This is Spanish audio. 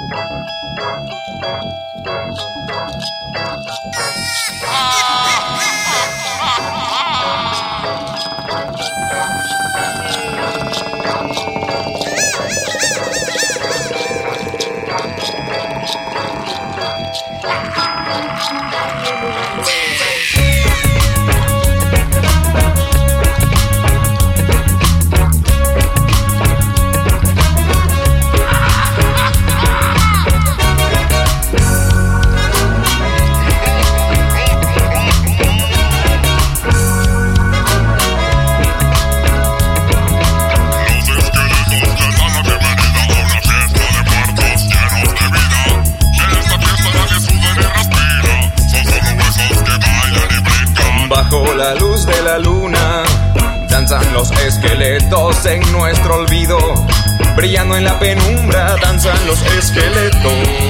Bajo la luz de la luna danzan los esqueletos en nuestro olvido. Brillando en la penumbra danzan los esqueletos.